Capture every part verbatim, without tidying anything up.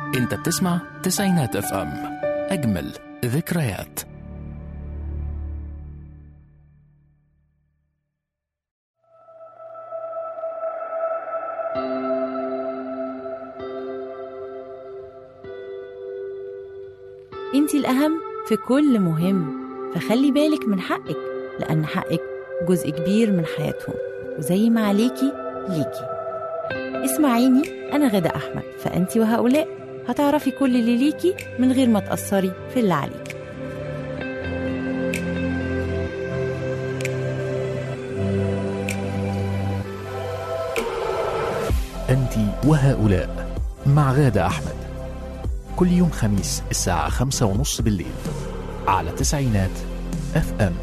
انت بتسمع تسعينات اف ام، اجمل ذكريات. انتي الأهم في كل مهم، فخلي بالك من حقك، لأن حقك جزء كبير من حياتهم، وزي ما عليكي ليكي. اسمعيني، أنا غادة أحمد، فأنتي وهؤلاء هتعرفي كل اللي ليكي من غير ما تأثري في اللي عليكي. انت وهؤلاء مع غادة أحمد، كل يوم خميس الساعة خمسة ونص بالليل على تسعينات اف ام.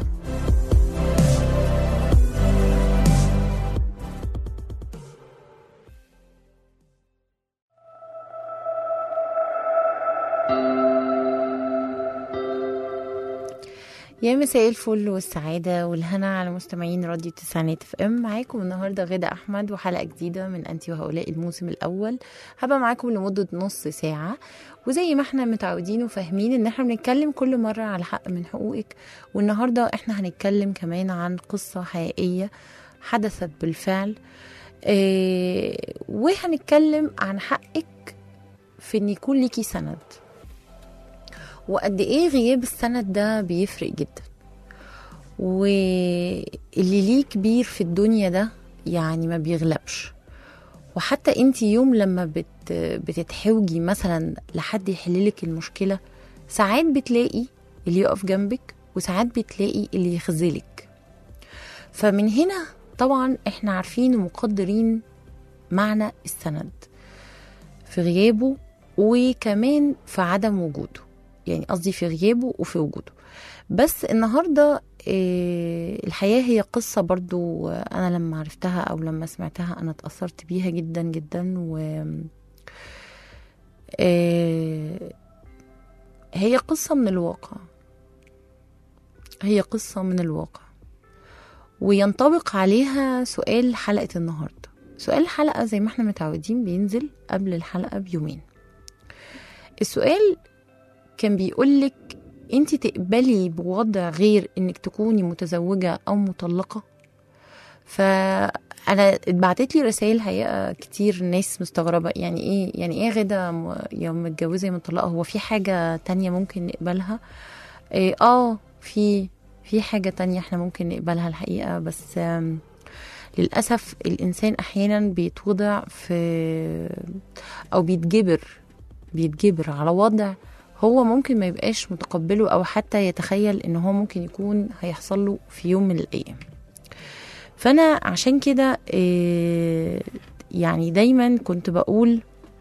يا مساء الفل والسعادة والهنا على مستمعين راديو تسعينات اف ام. معاكم النهاردة غادة أحمد وحلقة جديدة من أنتي وهؤلاء الموسم الأول. هبقى معاكم لمدة نص ساعة، وزي ما احنا متعودين وفاهمين ان احنا بنتكلم كل مرة على حق من حقوقك، والنهاردة احنا هنتكلم كمان عن قصة حقيقية حدثت بالفعل. اه وهنتكلم عن حقك في ان يكون ليكي سند، وقد ايه غياب السند ده بيفرق جدا، واللي ليه كبير في الدنيا ده يعني ما بيغلبش. وحتى انتي يوم لما بت بتتحوجي مثلا لحد يحللك المشكلة، ساعات بتلاقي اللي يقف جنبك وساعات بتلاقي اللي يخذلك. فمن هنا طبعا احنا عارفين ومقدرين معنى السند في غيابه وكمان في عدم وجوده، يعني قصدي في غيابه وفي وجوده. بس النهاردة الحياة هي قصة برضو، أنا لما عرفتها أو لما سمعتها أنا اتأثرت بيها جدا جدا. و هي قصة من الواقع، هي قصة من الواقع وينطبق عليها سؤال حلقة النهاردة. سؤال الحلقة زي ما احنا متعودين بينزل قبل الحلقة بيومين. السؤال كان بيقولك انت تقبلي بوضع غير انك تكوني متزوجة او مطلقة؟ فانا اتبعتت لي رسائل حقيقة كتير، ناس مستغربة يعني ايه يعني ايه غدا يوم متجوزة يوم مطلقة، هو في حاجة تانية ممكن نقبلها؟ إيه اه في في حاجة تانية احنا ممكن نقبلها الحقيقة، بس للأسف الإنسان أحيانا بيتوضع في أو بيتجبر بيتجبر على وضع هو ممكن ما يبقاش متقبله، أو حتى يتخيل إن هو ممكن يكون هيحصل له في يوم من الأيام. فأنا عشان كده يعني دايما كنت بقول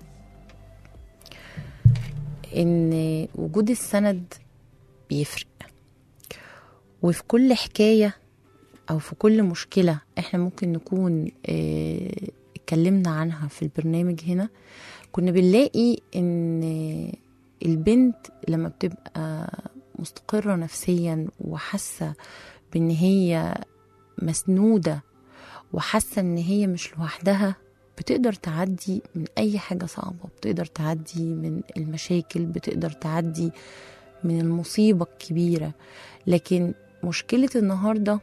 إن وجود السند بيفرق، وفي كل حكاية أو في كل مشكلة إحنا ممكن نكون اتكلمنا عنها في البرنامج هنا، كنا بنلاقي إن البنت لما بتبقى مستقرة نفسيا وحاسة بان هي مسنودة وحاسة ان هي مش لوحدها، بتقدر تعدي من اي حاجة صعبة، بتقدر تعدي من المشاكل، بتقدر تعدي من المصيبة الكبيرة. لكن مشكلة النهاردة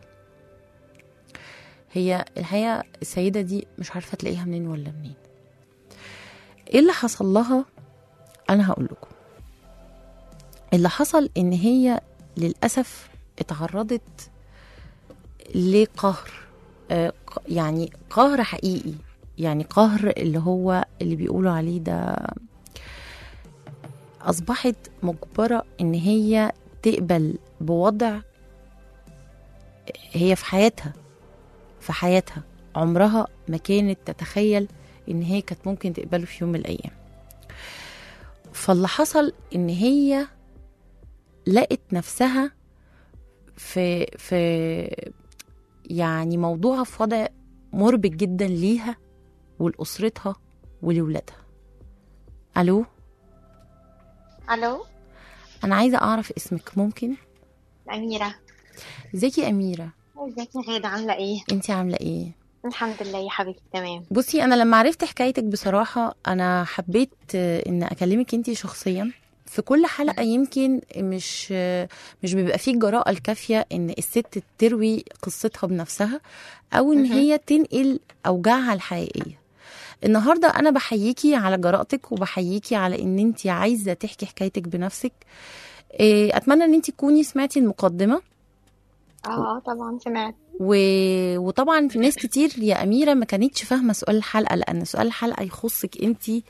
هي الحقيقة السيدة دي مش عارفة تلاقيها منين ولا منين. ايه اللي حصل لها؟ انا هقول لكم. اللي حصل ان هي للأسف اتعرضت لقهر، آه يعني قهر حقيقي، يعني قهر اللي هو اللي بيقولوا عليه ده. أصبحت مجبرة ان هي تقبل بوضع هي في حياتها في حياتها عمرها ما كانت تتخيل ان هي كانت ممكن تقبله في يوم من الأيام. فاللي حصل ان هي لقت نفسها في في يعني موضوعها في وضع مربك جدا ليها ولأسرتها ولولادها. الو الو، انا عايزه اعرف اسمك ممكن؟ أميرة. ازيك يا اميره؟ ازيك يا غادة، عاملة ايه؟ انتي عامله ايه؟ الحمد لله يا حبيبتي تمام. بصي انا لما عرفت حكايتك بصراحه انا حبيت آه، ان اكلمك انتي شخصيا. في كل حلقه يمكن مش آه، مش بيبقى فيه الجراءه الكافيه ان الست تروي قصتها بنفسها او ان مهم. هي تنقل اوجاعها الحقيقيه. النهارده انا بحييكي على جرأتك وبحييكي على ان انتي عايزه تحكي حكايتك بنفسك. إيه، اتمنى ان انتي تكوني سمعتي المقدمه اه طبعا سمعت. و... وطبعا في ناس كتير يا أميرة ما كانتش فاهمة سؤال الحلقة لأن سؤال الحلقة يخصك انتي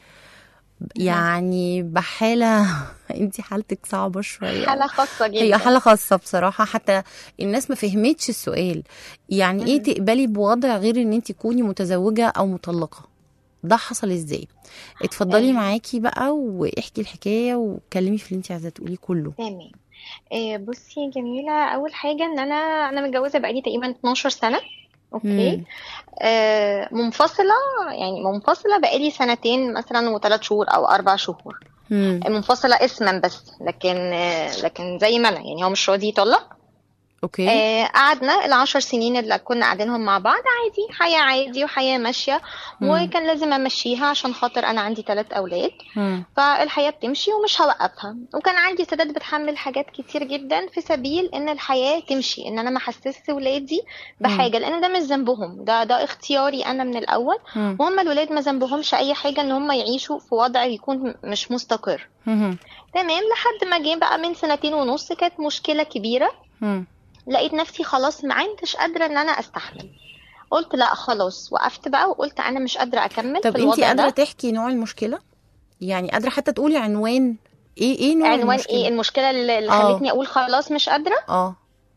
يعني بحالة انتي حالتك صعبة شوية. حالة خاصة جدا. هي حالة خاصة بصراحة، حتى الناس ما فهمتش السؤال. يعني ايه مهم. تقبلي بوضع غير ان انتي تكوني متزوجة او مطلقة؟ ده حصل ازاي؟ اتفضلي آه، معاكي بقى واحكي الحكاية وكلمي في اللي انتي عايزة تقوليه كله. تمام. آه، بصي يا جميلة، أول حاجة إن أنا أنا متجوزة بقالي تقريبا اتناشر سنة. أوكي. مم. آه، منفصلة، يعني منفصلة بقالي سنتين مثلا وثلاث شهور أو أربع شهور. مم. منفصلة اسما بس، لكن آه، لكن زي ما أنا، يعني هو مش راضي يطلق. اوكي. آه، قعدنا العشر سنين اللي كنا قاعدينهم مع بعض عادي، حياة عادي وحياة ماشية، مم. وكان لازم أمشيها عشان خاطر أنا عندي ثلاث أولاد. مم. فالحياة بتمشي ومش هوقفها، وكان عندي سداد بتحمل حاجات كتير جدا في سبيل ان الحياة تمشي، ان انا ما احسسش ولادي بحاجة، لان ده مش ذنبهم، ده ده اختياري انا من الاول. مم. وهم الولاد ما ذنبهمش اي حاجة ان هم يعيشوا في وضع يكون مش مستقر. مم. تمام. لحد ما جه بقى من سنتين ونص كانت مشكلة كبيرة، مم. لقيت نفسي خلاص ما عندش قادرة ان انا استحمل. قلت لا خلاص، وقفت بقى وقلت انا مش قادرة اكمل طب في انتي الوضع قادرة ده. تحكي نوع المشكلة؟ يعني قادرة حتى تقولي عنوان ايه ايه نوع عنوان ايه المشكلة؟ المشكلة اللي اللي اه خلتني اقول خلاص مش قادرة؟ اه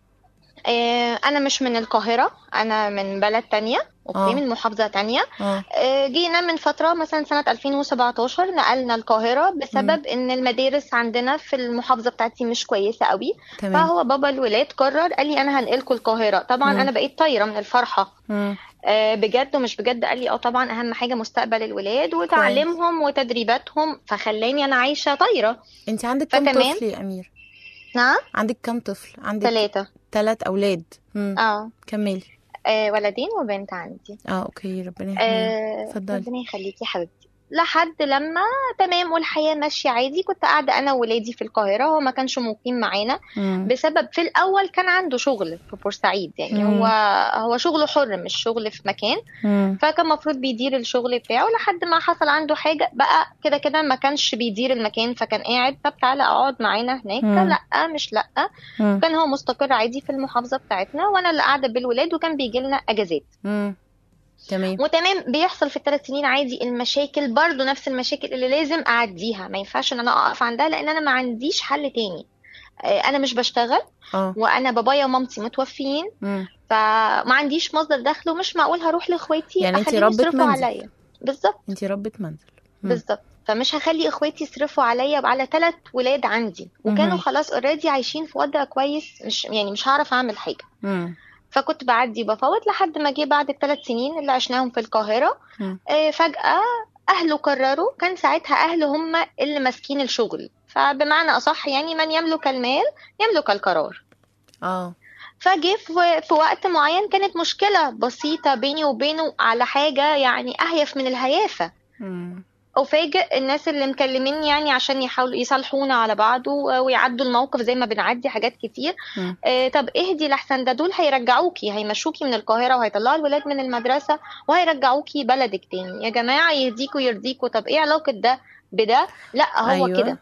آه، انا مش من القاهرة، انا من بلد تانية. اوكي، اه من محافظة تانية. اه آه، جينا من فترة مثلا سنة ألفين وسبعتاشر نقلنا القاهرة مم. بسبب ان المدارس عندنا في المحافظة بتاعتي مش كويسة قوي. تمام. فهو بابا الولاد قرر قال لي انا هنقلكوا القاهرة. طبعا مم. انا بقيت طايرة من الفرحة. مم. آه، بجد ومش بجد. قال لي اه طبعا اهم حاجة مستقبل الولاد كويس. وتعليمهم وتدريباتهم، فخلاني انا عايشة طايرة. انتي عندك كام فتمام. طفل يا أمير؟ نعم. عندك كام طفل؟ عندك ثلاثة. ثلاث أولاد. مم. اه. كملي. آه، ولدين وبنت عندي. اه اوكي، ربنا يحميهم. آه، اتفضلي. ربنا يخليكي يا حبيبتي. لحد لما تمام والحياة ماشية عادي، كنت قاعدة أنا وولادي في القاهرة، هو ما كانش مقيم معانا مم. بسبب في الأول كان عنده شغل في بورسعيد، يعني هو مم. هو شغله حر مش شغل في مكان. مم. فكان المفروض بيدير الشغل بتاعه لحد ما حصل عنده حاجة بقى، كده كده ما كانش بيدير المكان، فكان قاعد طب تعالى اقعد معانا هناك. مم. لا مش لا. مم. كان هو مستقر عادي في المحافظة بتاعتنا، وأنا اللي قاعدة بالولاد، وكان بيجي لنا أجازات. مم. تمام. وتمام. بيحصل في الثلاث سنين عادي المشاكل، برضو نفس المشاكل اللي لازم اعديها، ما ينفعش ان انا اقف عندها لان انا ما عنديش حل تاني. آه، انا مش بشتغل، اه. وانا بابايا ومامتي متوفيين، مم. فما عنديش مصدر دخل، ومش معقول هروح لاخواتي يعني انتي اخليهم ربة يصرفوا منزل. عليا. بالظبط. انتي ربة منزل. مم. بالظبط. فمش هخلي اخواتي يصرفوا عليا على ثلاث ولاد عندي، وكانوا مهم. خلاص اوريدي عايشين في وضع كويس، مش يعني مش هعرف اعمل حاجه. مم. فكنت بعدي بفوت لحد ما جه بعد الثلاث سنين اللي عشناهم في القاهرة. مم. آه، فجأة أهله قرروا، كان ساعتها أهله هم اللي ماسكين الشغل، فبمعنى أصح يعني من يملك المال يملك القرار. اه. فجه في في وقت معين كانت مشكلة بسيطة بيني وبينه على حاجة يعني أهيف من الهيافة. مم. أفاجئ الناس اللي مكلميني يعني عشان يحاولوا يصالحونا على بعض و- ويعدوا الموقف زي ما بنعدي حاجات كتير. مم. آه، طب اهدي لحسن ده دول هيرجعوكي، هيمشوكي من القاهرة وهيطلعوا الولاد من المدرسة وهيرجعوكي بلدك تاني. يا جماعة يهديكوا يرضيكوا، طب ايه علاقة ده بده؟ لا هو ايوه. كده،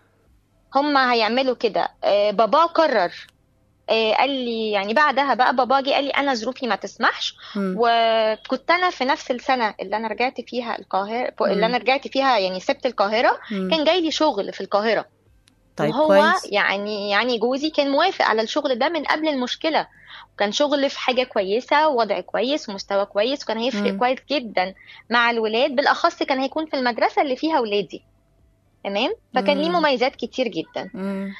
هما هيعملوا كده. آه، بابا قرر. آه، قال لي يعني بعدها بقى بابا جه قال لي انا ظروفي ما تسمحش. مم. وكنت انا في نفس السنه اللي انا رجعت فيها القاهره، اللي مم. انا رجعت فيها يعني سبت القاهره، مم. كان جاي لي شغل في القاهره. طيب وهو كويس. يعني يعني جوزي كان موافق على الشغل ده من قبل المشكله، وكان شغل في حاجه كويسه ووضع كويس ومستوى كويس، وكان هيفرق مم. كويس جدا مع الولاد، بالاخص كان هيكون في المدرسه اللي فيها ولادي. تمام. فكان ليه مم. مميزات كتير جدا. مم.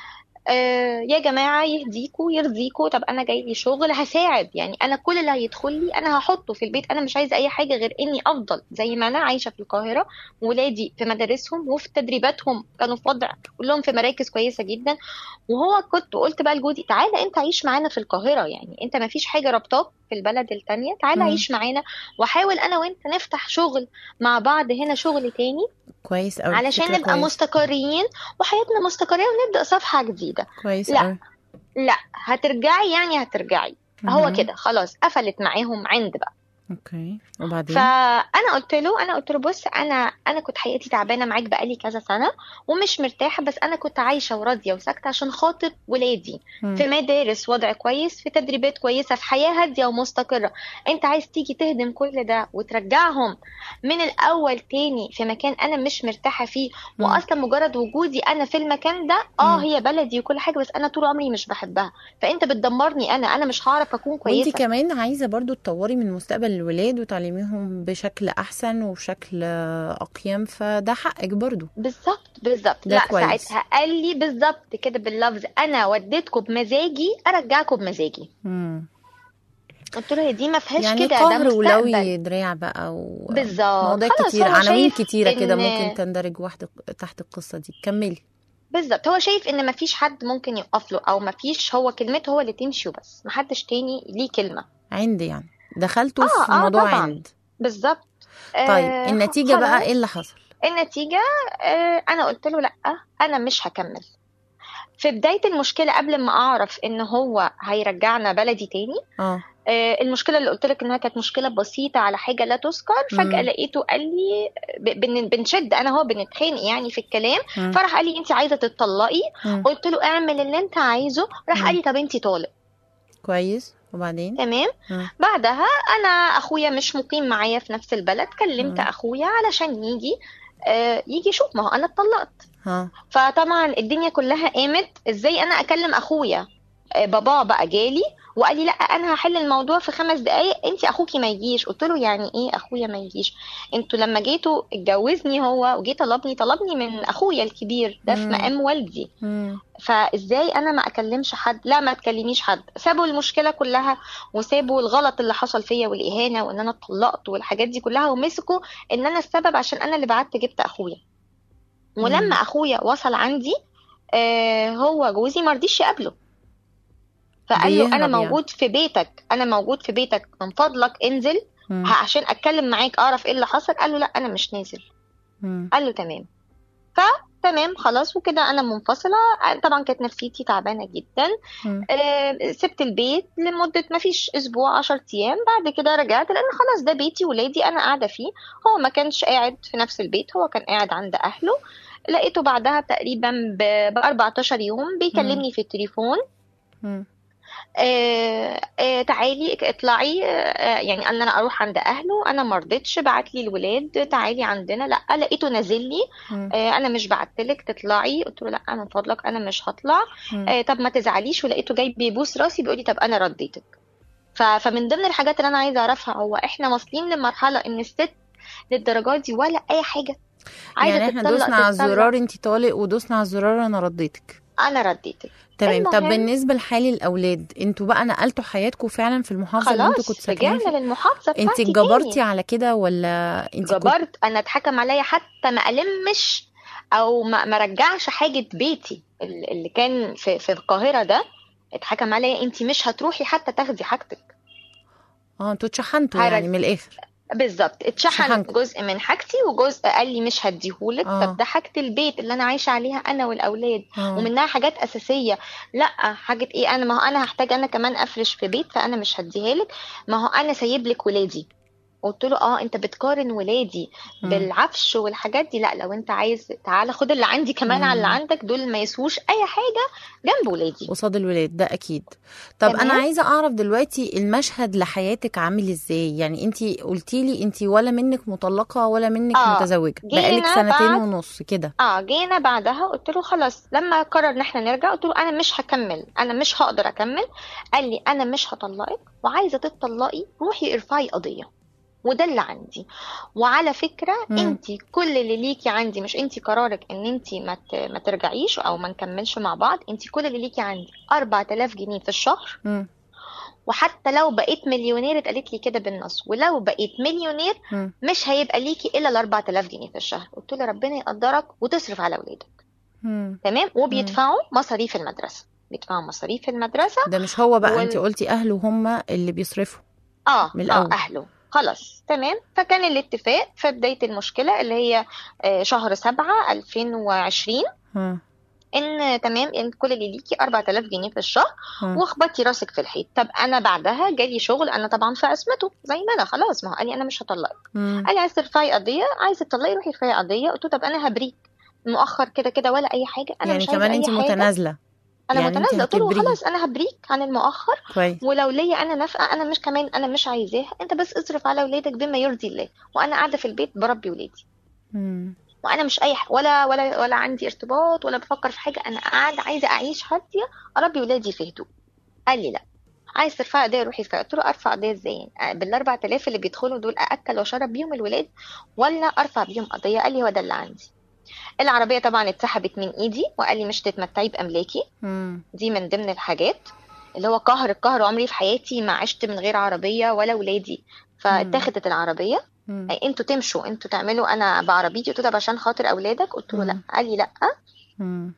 آه يا جماعة يهديكوا يرضيكوا، طب أنا جاي لي شغل هساعد، يعني أنا كل اللي هيدخل لي أنا هحطه في البيت، أنا مش عايزة أي حاجة غير إني أفضل زي ما أنا عايشة في القاهرة، ولادي في مدارسهم وفي تدريباتهم كانوا في وضع كلهم في مراكز كويسة جدا. وهو كنت قلت بقى لجوزي تعالى أنت عيش معانا في القاهرة، يعني أنت ما فيش حاجة ربطاك في البلد التانية، تعالى مم. عيش معانا وحاول انا وانت نفتح شغل مع بعض هنا، شغل تاني، كويس قوي، علشان فكره نبقى كويس. مستقرين وحياتنا مستقرة ونبدأ صفحة جديدة. كويس لا قوي. لا هترجعي يعني هترجعي. هو مهم. كده خلاص قفلت معاهم عند بقى. اوكي، وبعدين؟ فانا قلت له انا قلت له بص، انا انا كنت حياتي تعبانه معاك بقالي كذا سنه ومش مرتاحه، بس انا كنت عايشه وراضيه وساكته عشان خاطر ولادي مم. في مدارس وضع كويس، في تدريبات كويسه، في حياه هاديه ومستقره. انت عايز تيجي تهدم كل ده وترجعهم من الاول تاني في مكان انا مش مرتاحه فيه، مم. واصلا مجرد وجودي انا في المكان ده اه مم. هي بلدي وكل حاجه، بس انا طول عمري مش بحبها، فانت بتدمرني، انا انا مش هعرف اكون وانتي كويسه. كمان عايزه برضو تطوري من مستقبل الولاد وتعلميهم بشكل احسن وبشكل اقيم، فده حقك برضو. بالظبط بالظبط. ده لا كويس. ساعتها قال لي بالظبط كده باللفظ، انا وديتكم بمزاجي ارجعكم بمزاجي. مم. قلت له هي دي ما فيهاش يعني كده، ده قهر ولوي مستقبل. دراع بقى، بالظبط ومواضيع خلاص كتير، هو عناوين شايف كتيره كده ان ممكن تندرج واحده تحت القصه دي. كملي. بالظبط هو شايف ان ما فيش حد ممكن يقف له، او ما فيش، هو كلمته هو اللي تمشي وبس، ما حدش تاني ليه كلمه. عند يعني دخلتوا اه في اه موضوع طبعا عند. بالظبط. طيب آه النتيجه بقى ايه خلاص اللي حصل؟ النتيجه آه انا قلت له لا انا مش هكمل. في بداية المشكلة قبل ما أعرف إن هو هيرجعنا بلدي تاني، اه آه، المشكلة اللي قلت لك إنها كانت مشكلة بسيطة على حاجة لا تذكر، فجأة مم. لقيته قال لي ب- بن- بنشد أنا هو بنتخانق يعني في الكلام، مم. فراح قال لي أنت عايزة تتطلقي؟ مم. قلت له اعمل اللي أنت عايزه. راح مم. قال لي طب أنت طالق. كويس، وبعدين؟ تمام. مم. بعدها أنا أخويا مش مقيم معايا في نفس البلد، كلمت مم. أخويا علشان يجي آه، يجي يشوف، ما هو أنا اتطلقت. ها. فطبعا الدنيا كلها قامت ازاي انا اكلم اخويا. آه، بابا بقى جالي وقال لي لا انا هحل الموضوع في خمس دقايق، انت اخوكي ما يجيش. قلت له يعني ايه اخويا ما يجيش؟ انتوا لما جيتوا اتجوزني هو وجي طلبني طلبني من اخويا الكبير ده في مم. مقام والدي، مم. فازاي انا ما اكلمش حد؟ لا ما تكلميش حد. سابوا المشكله كلها وسابوا الغلط اللي حصل فيا والاهانه وان انا اتطلقت والحاجات دي كلها، ومسكوا ان انا السبب عشان انا اللي بعت جبت اخويا. ولما مم. اخويا وصل عندي آه هو جوزي مرضيش يقابله، فقال له انا بيهرب يعني. موجود في بيتك، انا موجود في بيتك، من فضلك انزل مم. ه- عشان اتكلم معاك اعرف ايه اللي حصل. قال له لا انا مش نازل. مم. قال له تمام. فتمام خلاص وكده انا منفصله. طبعا كانت نفسيتي تعبانه جدا. مم. آه سبت البيت لمده ما فيش اسبوع عشر ايام. بعد كده رجعت لان خلاص ده بيتي ولادي انا قاعده فيه. هو ما كانش قاعد في نفس البيت، هو كان قاعد عند اهله. لقيته بعدها تقريبا ب أربعتاشر يوم بيكلمني في التليفون، مم. آه آه تعالي اطلعي، آه يعني ان انا اروح عند اهله. انا ما رضيتش، بعت لي الولاد تعالي عندنا. لا لقيته نازل لي، مم. آه انا مش بعتلك تطلعي. قلت له لا من فضلك انا مش هطلع. مم. آه طب ما تزعليش. ولقيته جاي بيبوس راسي بيقول لي طب انا رديتك. ف- فمن ضمن الحاجات اللي انا عايزه اعرفها، هو احنا واصلين لمرحله ان الست للدرجات دي ولا اي حاجه عايزه يعني احنا تتطلق دوسنا على تتطلق؟ الزرار انتي طالق، ودوسنا على الزرار انا رديتك. انا رديتك. تمام. طب المهم بالنسبه لحال الاولاد، انتوا بقى نقلتوا حياتكم فعلا في المحافظه اللي انتوا كنتوا خلاص ساكنين رجعنا فيها؟ للمحافظه انت بتاعتي اتجبرتي تاني. على كده ولا انت كنت؟ جبرت. انا اتحكم عليا حتى ما المش او ما ما رجعش حاجه بيتي ال- اللي كان في في القاهره ده. اتحكم عليا انت مش هتروحي حتى تاخدي حاجتك. اه انتوا اتشحنتوا يعني هرج من الاخر. بالظبط. اتشحن شحنكم. جزء من حاجتي وجزء قال لي مش هديهولك. آه. طب ده حاجه البيت اللي انا عايشه عليها انا والاولاد، اه ومنها حاجات اساسيه. لا حاجه ايه؟ انا ما هو انا هحتاج انا كمان افرش في بيت، فانا مش هديها لك. ما هو انا سايب لك ولادي. قلت له اه انت بتقارن ولادي مم. بالعفش والحاجات دي؟ لا لو انت عايز تعالى خد اللي عندي كمان على اللي مم. عندك، دول ما يسووش اي حاجه جنب ولادي. قصاد الولاد ده اكيد. طب تمام. انا عايزه اعرف دلوقتي المشهد لحياتك عامل ازاي؟ يعني انتي قلتي لي انتي ولا منك مطلقه ولا منك اه متزوجه، جينا بقالك سنتين بعد ونص كده. اه جينا بعدها قلت له خلاص. لما قرر ان احنا نرجع قلت له انا مش هكمل، انا مش هقدر اكمل. قال لي انا مش هطلقك، وعايزه تتطلقي روحي ارفعي قضيه، وده اللي عندي. وعلى فكره مم. انت كل اللي ليكي عندي، مش انت قرارك ان انت ما ت- ما ترجعيش او ما نكملش مع بعض، انت كل اللي ليكي عندي أربعة آلاف جنيه في الشهر. مم. وحتى لو بقيت مليونير، اتقالت لي كده بالنص، ولو بقيت مليونير مم. مش هيبقى ليكي الا ال أربعة آلاف جنيه في الشهر. قلت له ربنا يقدرك وتصرف على اولادك. مم. تمام. وبيدفعوا مصاريف المدرسه، بيدفعوا مصاريف المدرسه. ده مش هو بقى وال- انتي قلتي اهله هم اللي بيصرفوا؟ اه من اه الاول. اهله خلاص تمام. فكان الاتفاق في بداية المشكلة اللي هي آه، شهر سبعة ألفين وعشرين ها ان تمام ان كل اللي ليكي أربعة آلاف جنيه في الشهر ها واخبطي راسك في الحيط. طب انا بعدها جالي شغل، انا طبعا في عصمته زي ما انا خلاص، ما هو قال لي انا مش هطلقك. مم. قال لي عايز ترفعي قضيه، عايزه تطلقي روحي ارفعي قضيه. قلت له طب انا هبريك مؤخر كده كده ولا اي حاجه، انا يعني مش عايزه كمان اي انت حاجه. متنازله؟ انا يعني انت متنازله. قلت له هتبريه؟ خلاص انا هبريك عن المؤخر، كويس. ولو ليا انا نافقه انا مش كمان انا مش عايزاها، انت بس اصرف على اولادك بما يرضي الله، وانا قاعده في البيت بربي ولادي، مم. وانا مش اي ح... ولا ولا ولا عندي ارتباط ولا بفكر في حاجه، انا قاعده عايزه اعيش هاديه اربي ولادي في هدوء. قال لي لا، عايز ترفع قضيه روحي ارفعي. قلت له ارفع قضيه ازاي؟ بال أربعة آلاف اللي بيدخلوا دول ااكل واشرب بيهم الولاد ولا ارفع بيهم قضيه؟ قال لي هو ده اللي عندي. العربيه طبعا اتسحبت من ايدي وقال لي مش تتمتعي باملاكي. مم. دي من ضمن الحاجات اللي هو قهر القهر. عمري في حياتي ما عشت من غير عربيه ولا ولادي، فاتاخدت العربيه. مم. أي انتوا تمشوا انتوا تعملوا انا بعربيتي. قلت له طب عشان خاطر اولادك؟ قلت له لا. مم. قال لي لا. مم.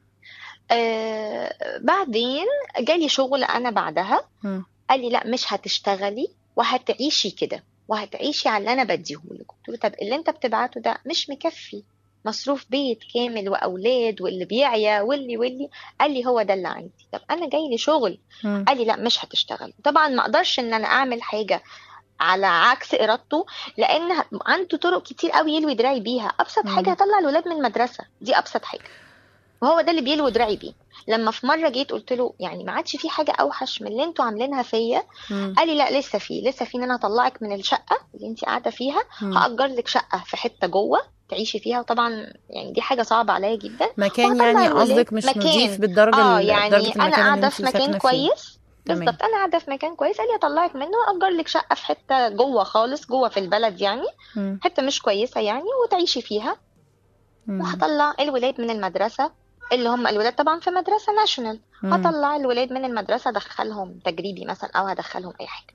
آه بعدين جالي شغل انا بعدها. مم. قال لي لا مش هتشتغلي وهتعيشي كده وهتعيشي على اللي انا بديهولك. قلت له طب اللي انت بتبعته ده مش مكفي مصروف بيت كامل واولاد واللي بيعيا واللي واللي. قال لي هو ده اللي عندي. طب انا جاي لي شغل. مم. قال لي لا مش هتشتغل. طبعا ما اقدرش ان انا اعمل حاجه على عكس ارادته، لان عنده طرق كتير قوي يلوي دراعي بيها. ابسط مم. حاجه هطلع الولاد من المدرسه، دي ابسط حاجه، وهو ده اللي بيلوي دراعي بيه. لما في مره جيت قلت له يعني ما عادش في حاجه اوحش من اللي انتوا عاملينها فيا. مم. قال لي لا لسه في لسه في ان انا اطلعك من الشقه اللي انت قاعده فيها، مم. هاجر لك شقه في حته جوه تعيشي فيها. وطبعا يعني دي حاجه صعبه عليا جدا. مكان وهطلع يعني الولاد قصدك مش مكان نضيف بالدرجه اه ال- يعني درجه انا المكان اللي قاعده انت في مكان ساكنه فيه؟ كويس. تمام. بالظبط انا قاعده في مكان كويس. قال لي اطلعك منه واجر لك شقه في حته جوه خالص جوه في البلد، يعني مم. حته مش كويسه يعني، وتعيشي فيها. مم. وهطلع الولاد من المدرسه اللي هم الولاد طبعا في مدرسه ناشونال. مم. هطلع الولاد من المدرسه ادخلهم تجريبي مثلا او هدخلهم اي حاجه.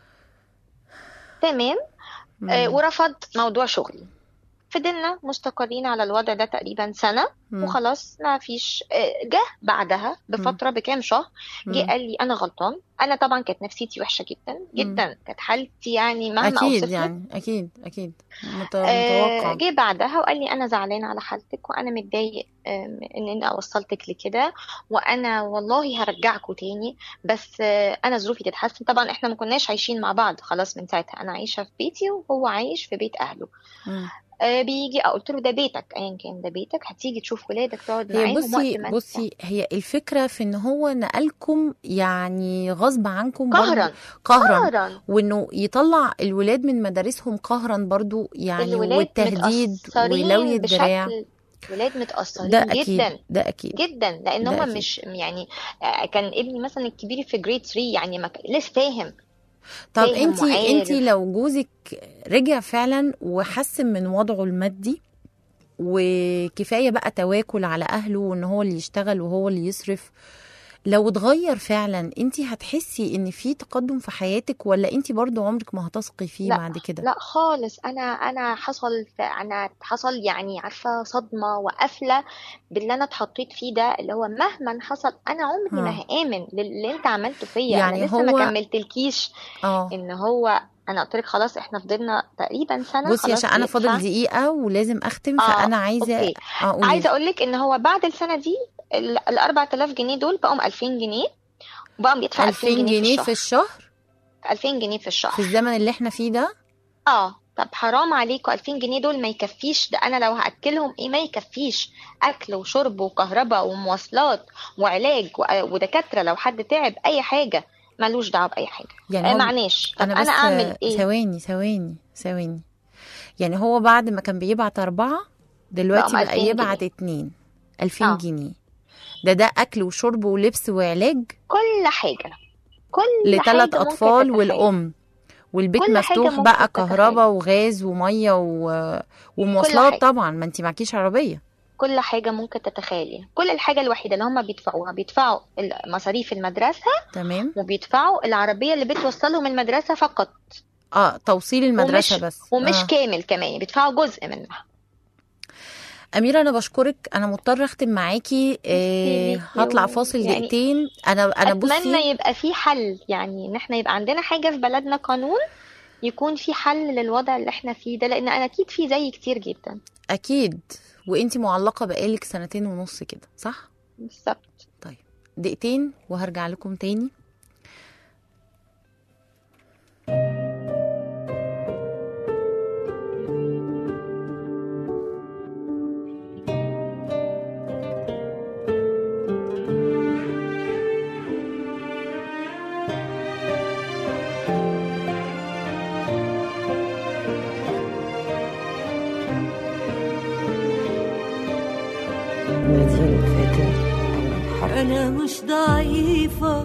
تمام. آه مم. ورفض موضوع شغلي. فضلنا مستقرين على الوضع ده تقريبا سنة مم. وخلاص ما فيش. آه، جه بعدها بفترة بكام شهر جه مم. قال لي أنا غلطان. أنا طبعا كانت نفسيتي وحشة جدا جدا، كانت حالتي يعني مهما اكيد أوصف لك. يعني اكيد اكيد مت- آه، متوقع. جه بعدها وقال لي أنا زعلان على حالتك وأنا متضايق آم، إن أنا وصلتك لكده، وأنا والله هرجعكوا تاني، بس آه، أنا ظروفي تتحسن. طبعا إحنا ما كناش عايشين مع بعض خلاص من ساعتها، أنا عايشة في بيتي وهو عايش في بيت أهله. مم. آه، بيجي قلت له ده بيتك ايا كان ده بيتك، هتيجي تشوف ولادك تقعد هي معاهم وقت بصي ما انت بصي هي الفكرة في ان هو نقلكم يعني غصب عنكم برضو قهرا قهرا، قهرا. وانه يطلع الولاد من مدارسهم قهرا برضو يعني، الولاد والتهديد ولوي متأثرين الدراع. بشكل، ولاد متأثرين ده اكيد جدا ده اكيد جدا، لان ده هم اكيد. مش يعني آه، كان ابني مثلا الكبير في جريد ثلاثة يعني ما كان- لسه فاهم. طب فاهم انتي انتي وعارف. لو جوزك رجع فعلا وحسن من وضعه المادي وكفاية بقى تواكل على أهله وإن هو اللي يشتغل وهو اللي يصرف، لو اتغير فعلا انتي هتحسي ان في تقدم في حياتك، ولا انتي برضو عمرك ما هتثقي فيه لا بعد كده؟ لا خالص. انا انا حصل انا حصل يعني عارفه صدمه وقفله باللي انا اتحطيت فيه ده، اللي هو مهما حصل انا عمري ما ها. هامن للي انت عملته فيا. يعني انا لسه ما هو كملتلكيش اه ان هو انا قلت لك خلاص احنا فضلنا تقريبا سنه بصي خلاص عشان انا فاضل بيدفع. دقيقة ولازم اختم، اه فانا عايزة اوكي. اقول عايزه اقول لك ان هو بعد السنه دي ال أربعة آلاف جنيه دول بقوا ألفين جنيه، وبقى بيدفع ألفين ألفين جنيه في جنيه الشهر. في الشهر ألفين جنيه في الشهر في الزمن اللي احنا فيه ده؟ اه طب حرام عليكم. ألفين جنيه دول ما يكفيش. ده انا لو هاكلهم ايه ما يكفيش، اكل وشرب وكهرباء ومواصلات وعلاج و- ودكاتره لو حد تعب اي حاجه ملوش دعوه باي حاجه. يعني آه هو معلش طب انا انا بس اعمل ايه؟ ثواني ثواني ثواني يعني هو بعد ما كان بيبعت أربعة دلوقتي بقى بقى ألفين يبعت جنيه. اتنين. ألفين اه جنيه ده ده أكل وشرب ولبس وعلاج كل حاجه كل لثلاث حاجه ممكن أطفال تتخيل. والأم، والبيت كل حاجه مفتوح ممكن بقى تتخيل. كهرباء وغاز ومية و... كل ومواصلات حاجه طبعا، ما انتي معكيش عربية. كل حاجه ممكن تتخيليها. كل الحاجه الوحيده اللي هم بيدفعوها بيدفعوا مصاريف المدرسه تمام. وبيدفعوا العربيه اللي بتوصلهم المدرسه فقط، اه توصيل المدرسة ومش بس ومش آه. كامل كمان، بيدفعوا جزء منها. أميرة أنا بشكرك، أنا مضطرة أختم معاكي. آه ميرسي هطلع ليكي. فاصل يعني دقيقتين. أنا أنا بصي اتمنى يبقى في حل، يعني ان احنا يبقى عندنا حاجة في بلدنا قانون يكون في حل للوضع اللي احنا فيه ده، لان انا اكيد في زي كتير جدا. أكيد. وإنتي معلقة بقالك سنتين ونص كده صح؟ بالظبط. طيب دقيقتين وهرجع لكم تاني. أنا مش ضعيفة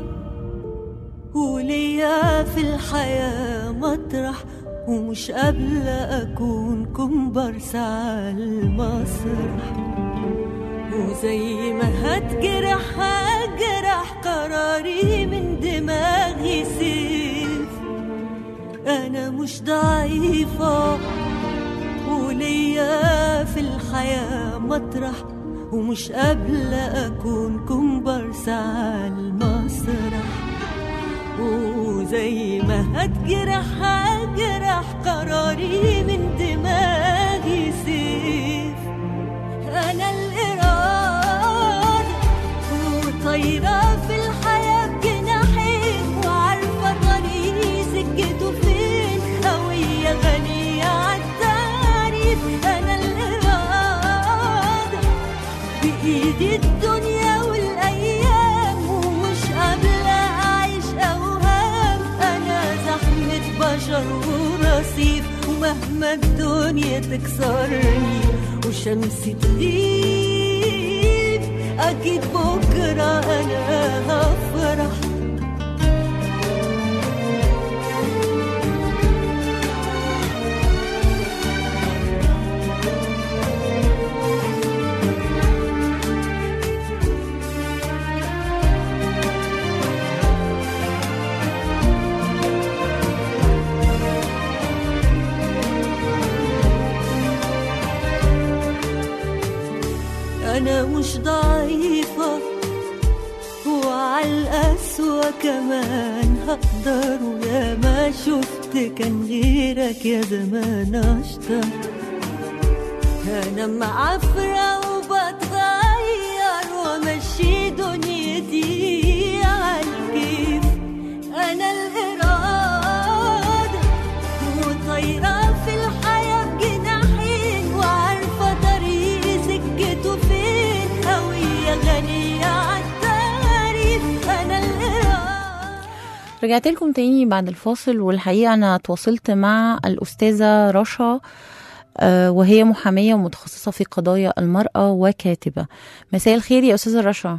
وليا في الحياة مطرح، ومش قابلة أكون كومبارس على المسرح، وزي ما هتجرح هجرح قراري من دماغي سيف. أنا مش ضعيفة وليا في الحياة مطرح، ومش قابلة أكون كومبارس على المسرح، وزي ما هتجرح هجرح قراري من دماغي سيف. أنا الإرادة وطايرة في الحياة بجناحين، وعارفة طريقي سكته فين، هوية غنية عالتعريف. أنا الإرادة بإيدي الدنيا والأيام، ومش قابلة أعيش أوهام. أنا زحمة بشر ورصيف، ومهما الدنيا تكسرني وشمسي تغيب، أكيد بكرة أنا هفرح. أنا مش ضعيفة وعالقسوة كمان هقدر، ويا ما شفت كان غيرك يا زمان أشطر. أنا معفرة وبتغير ومشي دنيتي عالكيف. أنا الإرادة وطايرة في الحياة بجناحين، وعارفة طريقي سكته فين، هوية غنية عالتعريف. أنا الإرادة. رجعت لكم تاني بعد الفاصل، والحقيقة أنا تواصلت مع الأستاذة رشا آه، وهي محامية ومتخصصة في قضايا المرأة وكاتبة. مساء الخير يا أستاذة رشا.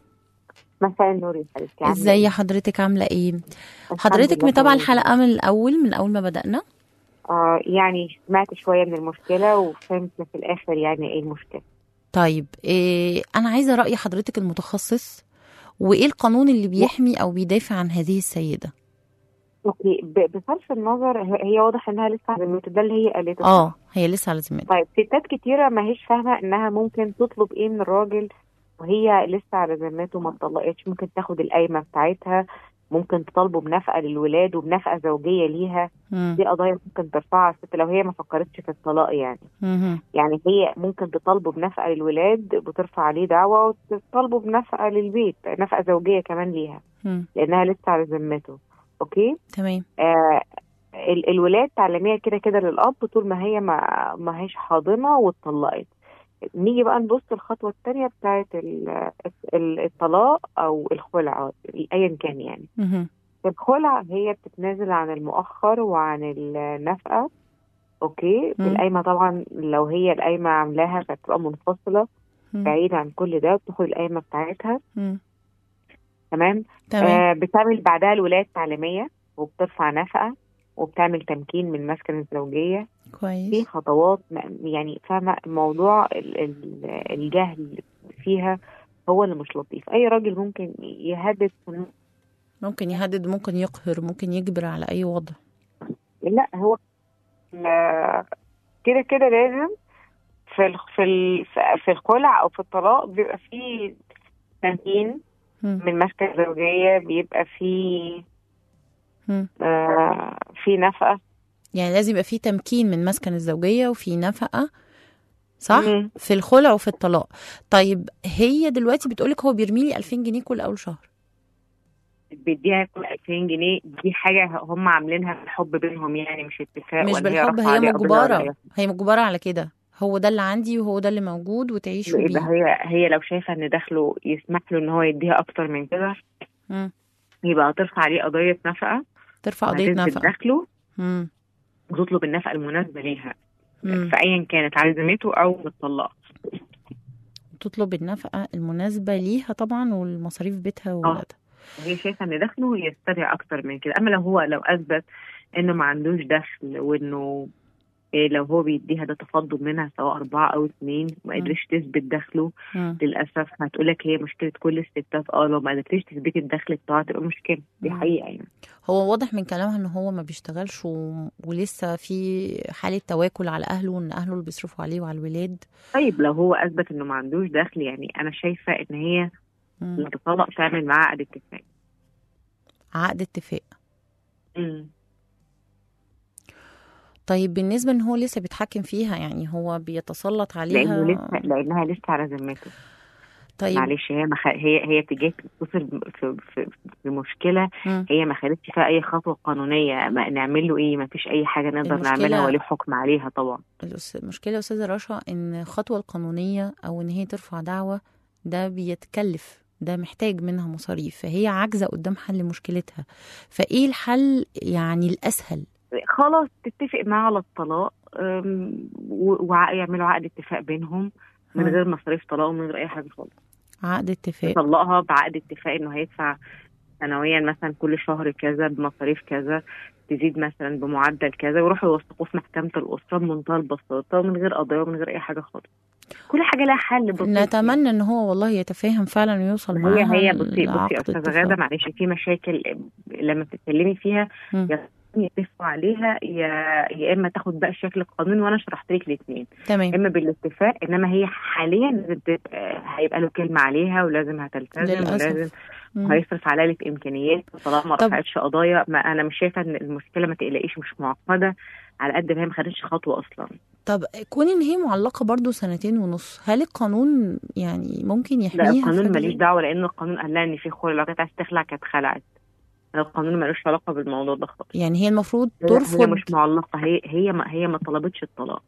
مساء النور يا حبيبتي. عاملة ازاي إيه؟ حضرتك عاملة ايه؟ الحمد حضرتك لله متابعة تمام. الحلقة من الأول من أول ما بدأنا؟ آه يعني سمعت شوية من المشكلة وفهمت في الآخر يعني إيه المشكلة. طيب إيه، أنا عايزة رأي حضرتك المتخصص، وإيه القانون اللي بيحمي أو بيدافع عن هذه السيدة؟ أوكي، ب- بصرف النظر ه- هي واضح إنها لسه على ذمته، ده اللي هي قالته. اه هي لسه على ذمتها. طيب ستات كتيرة ما هيش فاهمة إنها ممكن تطلب إيه من الراجل وهي لسه على ذمته ما اتطلقتش. ممكن تاخد القايمة بتاعتها، ممكن تطالبه بنفقة للولاد وبنفقة زوجية ليها. مم. دي قضايا ممكن ترفعها الست لو هي ما فكرتش في الطلاق يعني. مهم. يعني هي ممكن تطالبه بنفقة للولاد، بترفع عليه دعوة، وتطالبه بنفقة للبيت، نفقة زوجية كمان ليها مم. لأنها لسه على ذمته. أوكي. تمام. آه ال- الولاد تعليمية كده كده للأب طول ما هي ما, ما هيش حاضنة واتطلقت. نيجي بقى نبص الخطوة التانية بتاعت ال- ال- الطلاق أو الخلع أيا كان يعني. مهم. الخلع هي بتتنازل عن المؤخر وعن النفقة. اوكي. مم. القايمة طبعا لو هي القايمة عاملاها فتبقى منفصلة مم. بعيد عن كل ده، بتاخد القايمة بتاعتها. مم. تمام. تمام. آه بتعمل بعدها الولاية التعليمية وبترفع نفقة وبتعمل تمكين من مسكن الزوجية. في كويس. خطوات م- يعني فاهمة موضوع ال- ال- الجهل فيها هو اللي مش لطيف. أي راجل ممكن يهدد. ممكن يهدد، ممكن يقهر، ممكن يجبر على أي وضع. لا هو آه، كده كده لازم في ال في ال في الخلع او في الطلاق بيبقى فيه تمكين مم. من مسكن الزوجيه، بيبقى فيه مم. آه في نفقه. يعني لازم يبقى في تمكين من مسكن الزوجية وفي نفقة، صح؟ مم. في الخلع وفي الطلاق. طيب هي دلوقتي بتقولك هو بيرمي لي ألفين جنيه كل أول شهر. بيديها كل ألفين جنيه، دي حاجه هم عاملينها بالحب بينهم يعني، مش اتفاق مش ولا هي بالحب، رافعه هي عليه قضيه ولا مجبرة، اي هي مجبرة على كده، هو ده اللي عندي وهو ده اللي موجود وتعيشوا يبقى. بيه. هي هي لو شايفه ان دخله يسمح له ان هو يديها اكتر من كده، مم. يبقى هترفع عليه قضيه نفقه ترفع قضية وهتثبت نفقة. دخله مم. وتطلب النفقه المناسبه ليها، مم. فايا كانت عزمته او متطلقه. تطلب النفقة المناسبة ليها طبعا والمصاريف بيتها اه وولادها. هي شايفه ان دخله يستدعي اكتر من كده. اما لو هو لو اثبت انه ما عندوش دخل، وانه إيه لو هو بيديها ده تفضل منها سواء أربعة أو اتنين، ما مم. قدرش تثبت دخله، مم. للأسف هتقولك هي مشكلة كل الستات. اه لو ما قدرتش تثبتي الدخل بتاعها تبقى مشكلة، دي مم. حقيقة يعني. هو واضح من كلامها ان هو ما بيشتغلش و... ولسه في حالة تواكل على اهله، وان اهله اللي بيصرفوا عليه وعلى الولاد. طيب لو هو أثبت إنه ما عندوش دخل، يعني أنا شايفة إن هي مم. لما تطلق تعمل معاه عقد اتفاق. عقد اتفاق. مم. طيب بالنسبة ان هو لسه بيتحكم فيها، يعني هو بيتسلط عليها. لأنه لسه لأنها لسه على ذمته. طيب. معلش هي مخ... هي هي تجاه تتصل في في في مشكلة، مم. هي ما خدتش فيها أي خطوة قانونية. ما نعمل له إيه؟ ما فيش أي حاجة نقدر المشكلة- نعملها وليه حكم عليها طبعا. الأس- المشكلة يا أستاذة رشا إن الخطوة القانونية أو إن هي ترفع دعوة ده بيتكلف، ده محتاج منها مصاريف، فهي عاجزة قدام حل مشكلتها. فإيه الحل يعني الأسهل؟ خلاص تتفق معاه على الطلاق، أم، و- ويعملوا عقد اتفاق بينهم من مم. غير مصاريف طلاق ومن غير أي حاجة خالص. عقد اتفاق. يطلقها بعقد اتفاق إنه هيدفع سنويا مثلا كل شهر كذا بمصاريف كذا، تزيد مثلا بمعدل كذا، ويروحوا يوثقوه في محكمة الأسرة بمنتهى البساطة ومن غير قضايا ومن غير أي حاجة خالص. كل حاجة لها حل بسيط. نتمنى إن هو والله يتفاهم فعلا ويوصل هي معاها هي بصي بصي يا لعقد أستاذة اتفاق. غادة، معلش في مشاكل لما بتتكلمي فيها مم. يا يتفقوا عليها، يا يا اما تاخد بقى الشكل القانوني، وانا شرحت لك الاثنين، تمام. اما بالاتفاق. انما هي حاليا لازم تبقى هيبقى له كلمه عليها، ولازم هتلتزم، للأسف. ولازم مم. هيصرف عليها في امكانيات طالما ما طب- رفعتش قضايا. ما انا مش شايفه ان المشكله، ما تقلقيش، مش معقده على قد ما هي ما خدتش خطوه اصلا. طب كون إن هي معلقة برضو سنتين ونص، هل القانون يعني ممكن لا يحميها؟ في القانون حاجة ماليش زي- دعوه، لان القانون قال لها ان في خلع، لو كانت عايزه تخلع كانت خلعت. القانون مالوش علاقه بالموضوع ده خالص. يعني هي المفروض هي- ترفض. هي مش معلقه، هي هي ما هي ما طلبتش الطلاق.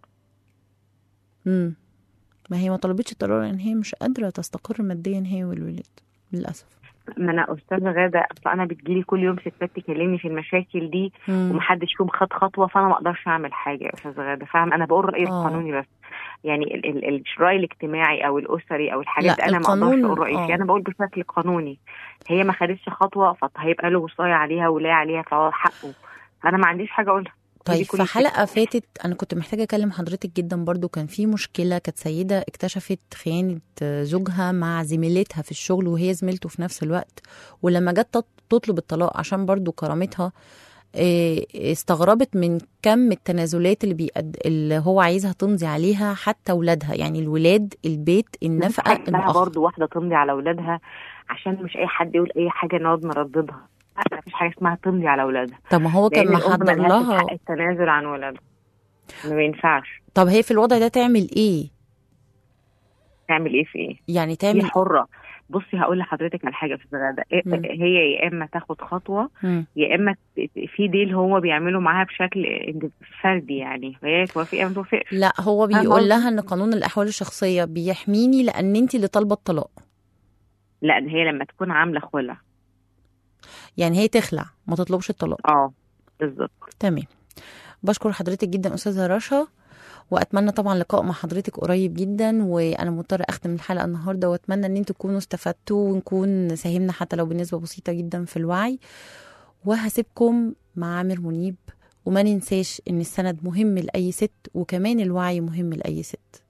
امم ما هي ما طلبتش الطلاق لان هي مش قادره تستقر ماديا هي والولاد للاسف. ما انا استاذه غاده، اصل انا بتجيلي كل يوم ستات تكلمني في المشاكل دي، مم. ومحدش فيهم خد خطوه، فانا ما اقدرش اعمل حاجه يا استاذه غاده، فاهم؟ انا بقول رايي آه. القانوني بس، يعني ال- ال- الراي الاجتماعي او الاسري او الحاجات لا، دي انا ما القانون- اقدرش اقول رايي آه. فيها. انا بقول بشكل قانوني، هي ما خدتش خطوه فهيبقى له وصايه عليها ولايه عليها، فهو حقه، فانا ما عنديش حاجه اقولها. طيب دي كل في حلقه فاتت انا كنت محتاجه اكلم حضرتك جدا برضو، كان في مشكله، كانت سيده اكتشفت خيانه زوجها مع زميلتها في الشغل وهي زميلته في نفس الوقت، ولما جت تط- تطلب الطلاق عشان برضو كرامتها، إيه، استغربت من كم التنازلات اللي بيقد... اللي هو عايزها تمضي عليها، حتى ولادها، يعني الولاد، البيت، النفقه، اسمها المؤخر. برضو واحده تمضي على اولادها، عشان مش اي حد يقول اي حاجه نقعد نرددها. لا، ما فيش حاجه اسمها تمضي على اولادها، طب ما هو كان لان الام محضر ملهاش لها. حق التنازل عن ولادها، ما ينفعش. طب هي في الوضع ده تعمل ايه؟ تعمل ايه في ايه؟ يعني هي تعمل حره. بصي هقول لحضرتك على حاجه في الغداء، مم. هي يا اما تاخد خطوه، مم. يا اما ت- في ديل هو بيعمله معاها بشكل فردي، يعني هي توافق يا ما توافقش. لا، هو فاهمة بيقول قصدي؟ لها ان قانون الاحوال الشخصيه بيحميني لان انت اللي طالبه الطلاق، لا هي لما تكون عامله خلع. يعني هي تخلع ما تطلبش الطلاق. اه بالظبط. تمام. بشكر حضرتك جدا استاذه رشا، واتمنى طبعا لقاء مع حضرتك قريب جدا، وانا مضطره اختم الحلقه النهارده، واتمنى ان انتوا تكونوا استفدتوا ونكون ساهمنا حتى لو بنسبه بسيطه جدا في الوعي. وهسيبكم مع عامر منيب، وما ننساش ان السند مهم لاي ست، وكمان الوعي مهم لاي ست.